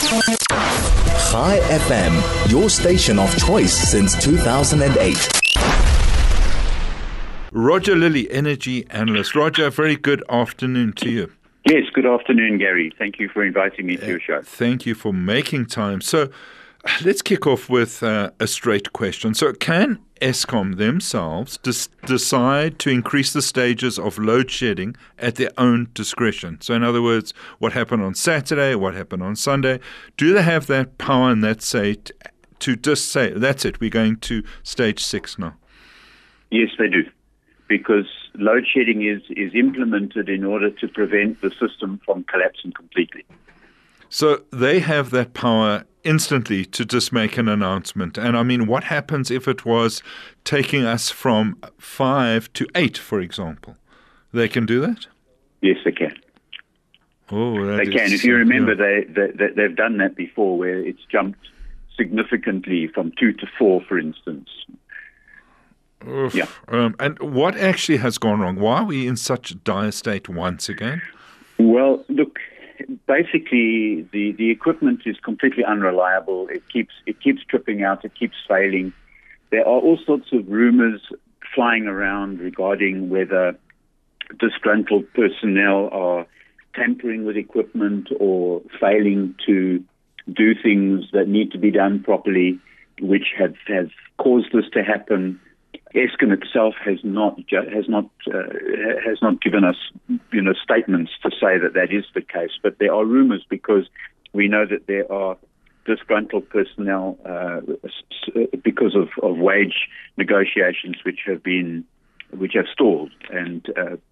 Chai FM, your station of choice since 2008. Roger Lilly, energy analyst. Roger, a very good afternoon to you. Yes, good afternoon, Gary. Thank you for inviting me to your show. Thank you for making time. So let's kick off with a straight question. So can Eskom themselves decide to increase the stages of load shedding at their own discretion? So in other words, what happened on Saturday, what happened on Sunday, do they have that power and that say to just say, that's it, we're going to stage 6 now? Yes, they do. Because load shedding is implemented in order to prevent the system from collapsing completely. So they have that power instantly to just make an announcement. And I mean, what happens if it was taking us from 5 to 8, for example? They can do that? Yes, they can. Oh, they can. If you remember, they've done that before, where it's jumped significantly from 2 to 4, for instance. Oof. Yeah. And what actually has gone wrong? Why are we in such a dire state once again? Well, look, basically the equipment is completely unreliable. It keeps tripping out. It keeps failing. There are all sorts of rumors flying around regarding whether disgruntled personnel are tampering with equipment or failing to do things that need to be done properly, which have caused this to happen. Eskom itself has not given us, statements to say that is the case. But there are rumours because we know that there are disgruntled personnel because of wage negotiations which have stalled, and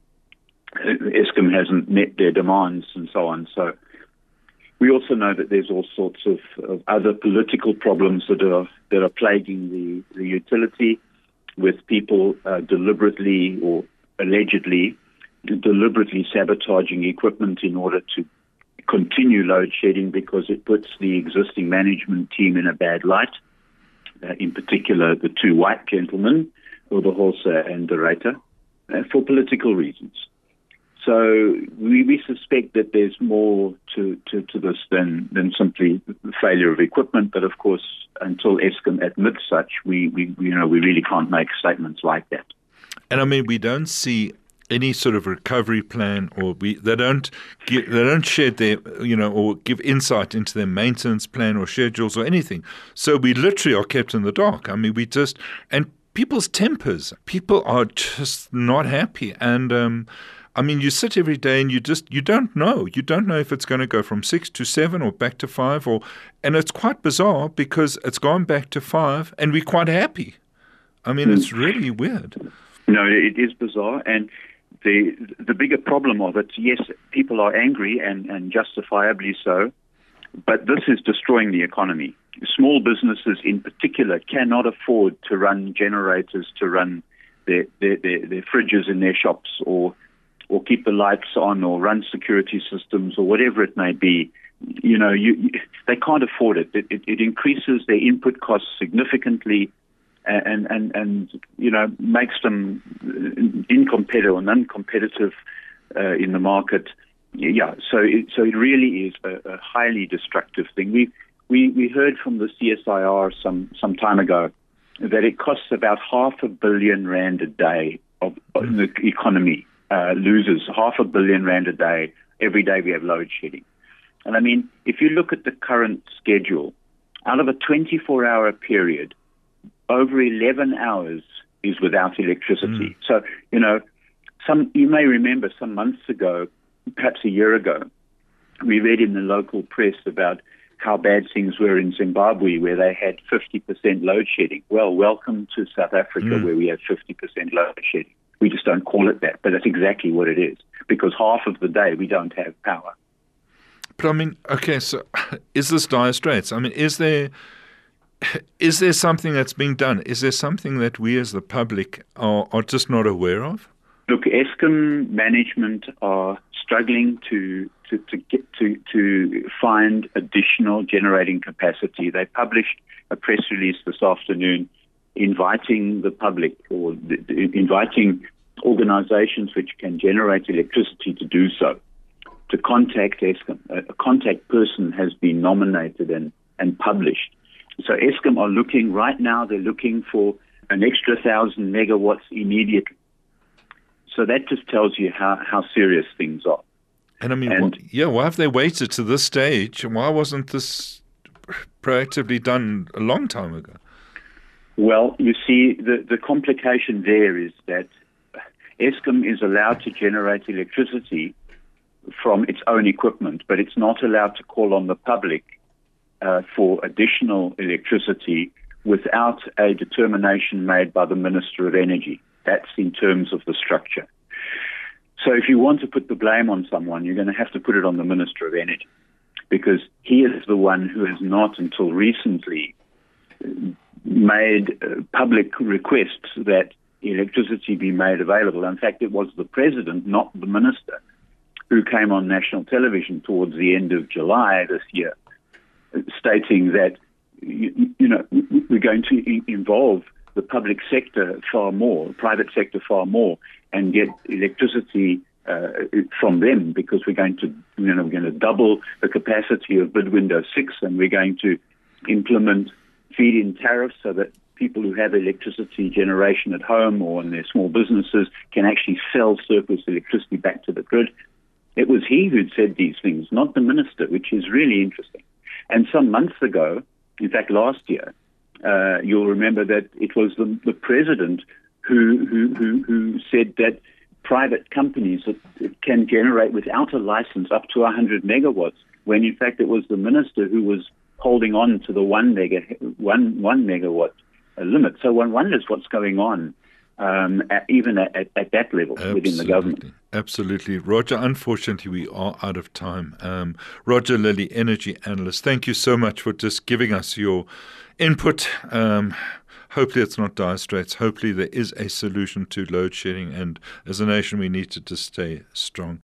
Eskom hasn't met their demands and so on. So we also know that there's all sorts of other political problems that are plaguing the utility, with people deliberately or allegedly deliberately sabotaging equipment in order to continue load shedding, because it puts the existing management team in a bad light, in particular the two white gentlemen, Oberholzer and De Ruyter, for political reasons. So we suspect that there's more to this than simply the failure of equipment. But of course, until Eskom admits such, we really can't make statements like that. And I mean, we don't see any sort of recovery plan, or they don't share their or give insight into their maintenance plan or schedules or anything. So we literally are kept in the dark. I mean, and people's tempers. People are just not happy, and I mean, you sit every day and you don't know. You don't know if it's going to go from 6 to 7 or back to 5, and it's quite bizarre because it's gone back to 5 and we're quite happy. I mean, it's really weird. No, it is bizarre, and the bigger problem of it, yes, people are angry and justifiably so, but this is destroying the economy. Small businesses in particular cannot afford to run generators to run their fridges in their shops, or keep the lights on, or run security systems, or whatever it may be. They can't afford it. It increases their input costs significantly, and makes them uncompetitive in the market. Yeah, so it really is a highly destructive thing. We heard from the CSIR some time ago that it costs about R500 million a day of the economy. Loses R500 million a day every day we have load shedding. And I mean, if you look at the current schedule, out of a 24-hour period, over 11 hours is without electricity. So, you may remember some months ago, perhaps a year ago, we read in the local press about how bad things were in Zimbabwe, where they had 50% load shedding. Well, welcome to South Africa, where we have 50% load shedding. We just don't call it that, but that's exactly what it is, because half of the day we don't have power. But I mean, okay, so is this dire straits? I mean, is there something that's being done? Is there something that we as the public are just not aware of? Look, Eskom management are struggling to find additional generating capacity. They published a press release this afternoon inviting the public, or inviting organizations which can generate electricity to do so. to contact Eskom. A contact person has been nominated and published. So Eskom are looking, right now they're looking for an extra 1,000 megawatts immediately. So that just tells you how serious things are. And I mean, why have they waited to this stage? Why wasn't this proactively done a long time ago? Well, you see, the complication there is that Eskom is allowed to generate electricity from its own equipment, but it's not allowed to call on the public for additional electricity without a determination made by the Minister of Energy. That's in terms of the structure. So if you want to put the blame on someone, you're going to have to put it on the Minister of Energy, because he is the one who has not until recently made public requests that electricity be made available. In fact, it was the President, not the Minister, who came on national television towards the end of July this year, stating that, we're going to involve the public sector far more, private sector far more, and get electricity from them, because we're going to double the capacity of bid window 6, and we're going to implement feed-in tariffs so that people who have electricity generation at home or in their small businesses can actually sell surplus electricity back to the grid. It was he who'd said these things, not the minister, which is really interesting. And some months ago, in fact last year, you'll remember that it was the President who said that private companies can generate without a license up to 100 megawatts, when in fact it was the minister who was holding on to the 1 megawatt limit. So one wonders what's going on even at that level within the government. Absolutely. Roger, unfortunately, we are out of time. Roger Lilley, energy analyst, thank you so much for just giving us your input. Hopefully it's not dire straits. Hopefully there is a solution to load shedding, and as a nation we need to just stay strong.